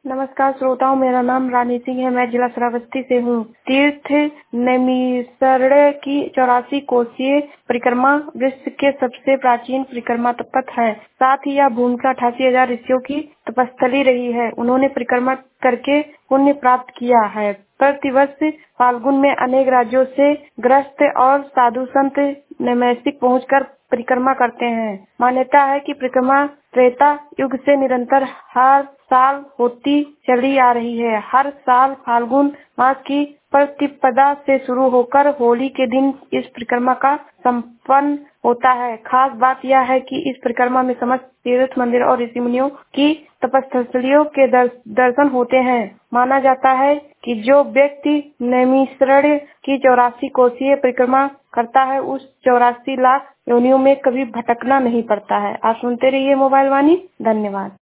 नमस्कार श्रोताओं, मेरा नाम रानी सिंह है। मैं जिला श्रावस्ती से हूँ। तीर्थ नैमिषारण्य की 84 कोसीय परिक्रमा विश्व के सबसे प्राचीन परिक्रमा पथ है। साथ ही यह भूमिका 88,000 ऋषियों की तपस्थली रही है। उन्होंने परिक्रमा करके पुण्य प्राप्त किया है। प्रतिवर्ष फाल्गुन में अनेक राज्यों से गृहस्थ और साधु संत नैमिषिक पहुंचकर परिक्रमा करते हैं। मान्यता है कि परिक्रमा त्रेता युग से निरंतर हर साल होती चली आ रही है। हर साल फाल्गुन मास की प्रतिपदा से शुरू होकर होली के दिन इस परिक्रमा का संपन्न होता है। खास बात यह है कि इस परिक्रमा में समस्त तीर्थ मंदिर और ऋषि मुनियों की तपस्थलियों के दर्शन होते हैं। माना जाता है कि जो व्यक्ति नैमिषारण्य की 84 कोसीय परिक्रमा करता है, उस 84 लाख योनियों में कभी भटकना नहीं पड़ता है। आप सुनते रहिए मोबाइल वाणी। धन्यवाद।